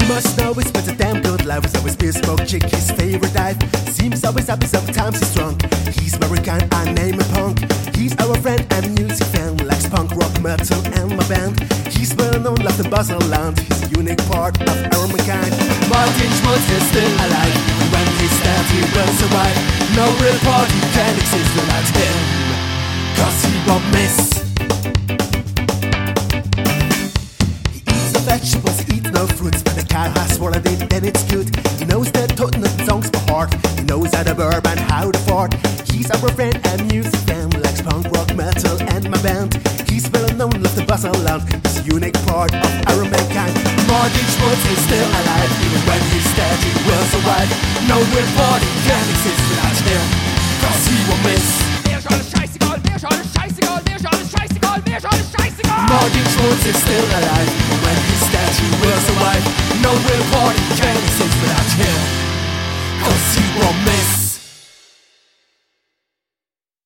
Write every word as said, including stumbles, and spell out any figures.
must know he spends a damn good life. Was always bespoke chick, his favorite dive. Seems always happy, sometimes he's drunk. He's American, I name him Punk. He's our friend and music fan, likes punk, rock, metal and my band. He's well known, left the buzzer land. He's a unique part of our mankind. Martin Schmutz is still alive. When he's dead he will survive. No real party can exist without him, cause he won't miss. He eats no vegetables, he eats no fruits. When the cow has swallowed it, then it's good. He knows the Tottenham songs by heart. He knows how to verb and how to fart. He's our friend and music fan, likes punk, rock, metal and my band. He's well known, left the buzzer land. He's a unique part of our mankind. Martin Schmutz is still alive. Even when he's dead he will survive. No real party can exist without him, cause he will miss. Mir ist alles scheißegal, mir ist alles scheißegal, mir ist alles scheißegal, mir ist alles scheißegal. Martin Schmutz is still alive. Even when he's dead he will survive. No real party